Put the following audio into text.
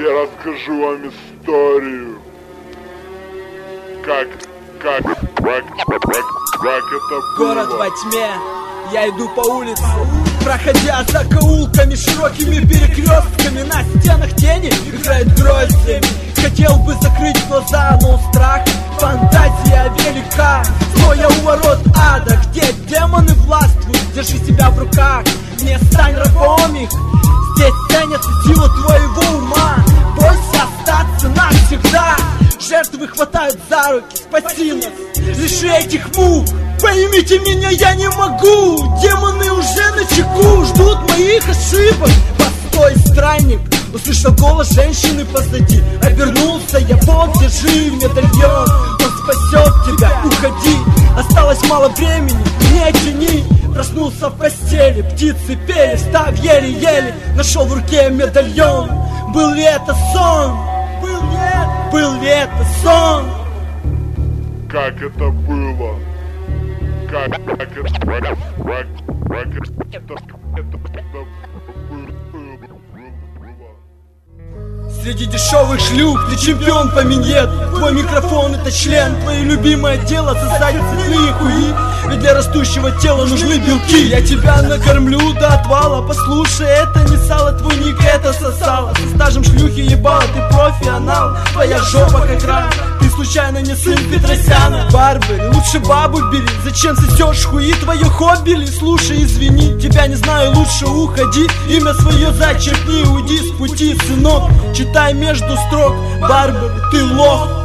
Я расскажу вам историю, как это было. Город во тьме, я иду по улице, проходя закоулками, широкими перекрестками. На стенах тени играют гроздями. Хотел бы закрыть глаза, но страх, фантазия велика. Стоя у ворот ада, где демоны властвуют, держи себя в руках, не стань рабом их. Здесь ценится сила твоего ума, бойся остаться навсегда. Жертвы хватают за руки, спаси нас, лиши этих мук. Поймите меня, я не могу, демоны уже на чеку, ждут моих ошибок. Постой, странник, услышал голос женщины позади. Обернулся я, вот держи медальон, он спасет тебя, уходи. Осталось мало времени, не тяни. Проснулся в постели, птицы пели, встав еле-еле, нашел в руке медальон. Был ли это сон? Был ли это сон? Как это было? Как это было? Среди дешевых шлюх ты чемпион по миньет. Твой микрофон это член, твое любимое дело сосать цветные хуи. Ведь для растущего тела нужны белки. Я тебя накормлю до отвала, послушай, это не сало, твой ник это сосало. Со стажем шлюхи ебала, ты профессионал, твоя жопа как рак. Ты случайно не сын Петросяна? Барбари, лучше бабу бери, зачем сосешь хуи, твое хобби ли? Слушай, извини, тебя не знаю, лучше уходи. Имя свое зачеркни, уйди с пути, сынок. Читай между строк, Барбари, ты лох.